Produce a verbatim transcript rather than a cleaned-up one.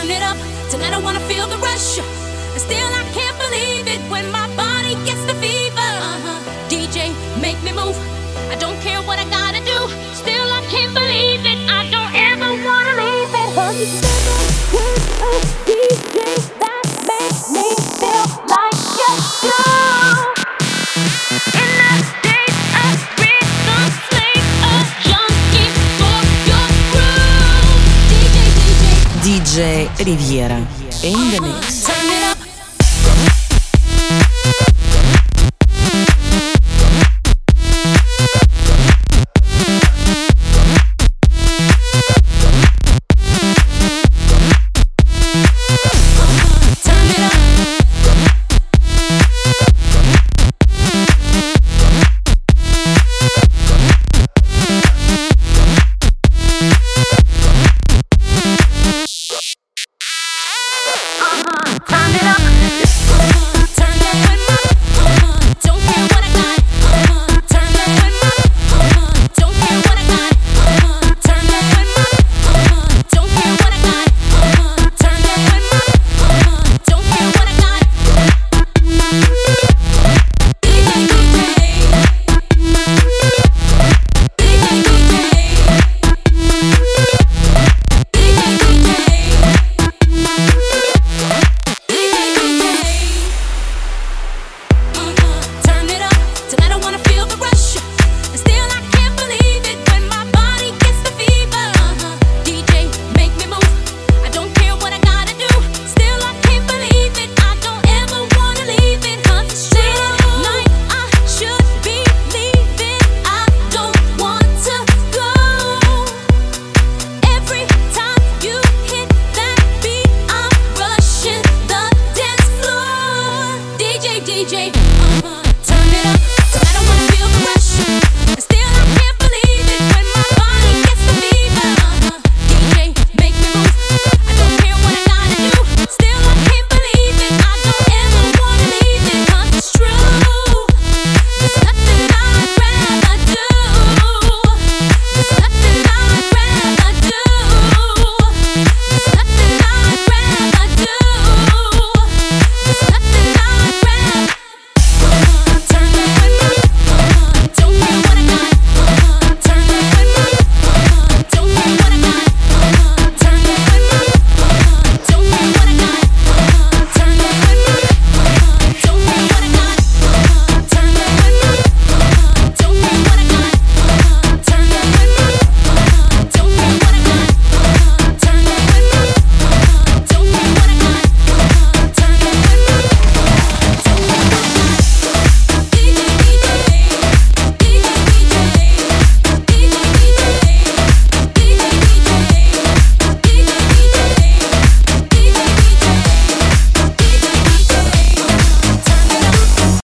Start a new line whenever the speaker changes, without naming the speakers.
turn it up. Tonight I wanna feel the rush. And still I can't believe it when my body gets the fever. Uh-huh. D J, make me move. I don't care what I gotta do. Still I can't believe it. I don't ever wanna leave it. Cause it's never with a D J that makes me feel like you do. In the days of rhythm, slave, a junkie for your groove. D J, D J,
D J Riviera in the mix.
turn it